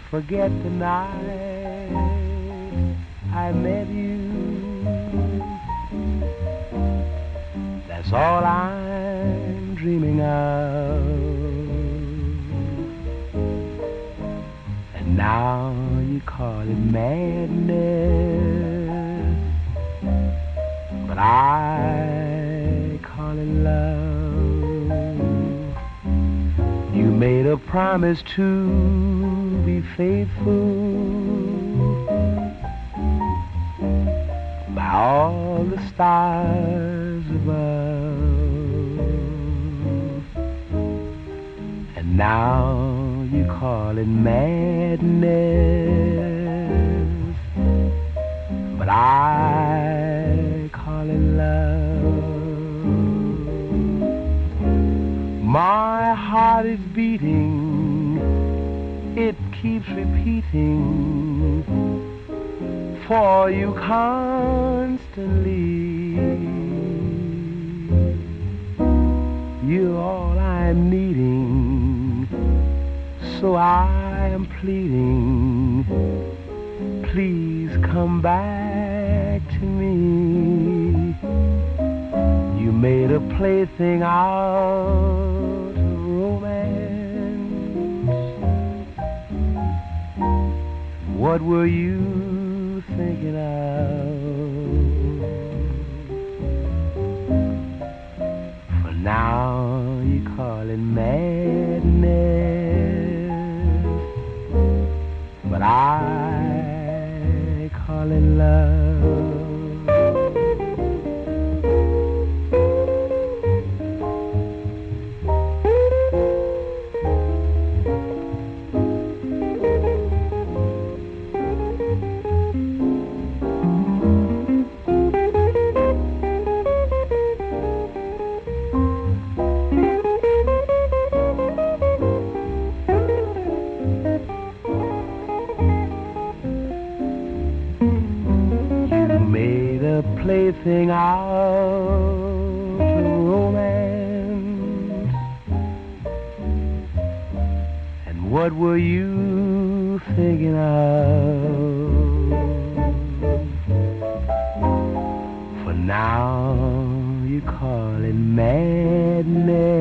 forget the night I met you. That's all I'm dreaming of. And now you call it madness, but I call it love. You made a promise to be faithful by all the stars above, and now you call it madness, but I call it love. My heart is beating, it keeps repeating for you constantly. You're all I'm needing, so I am pleading, please come back to me. You made a plaything out of romance. What were you thinking of? For now you call it madness, but I call it love. Plaything out of romance. And what were you thinking of? For now you call it madness,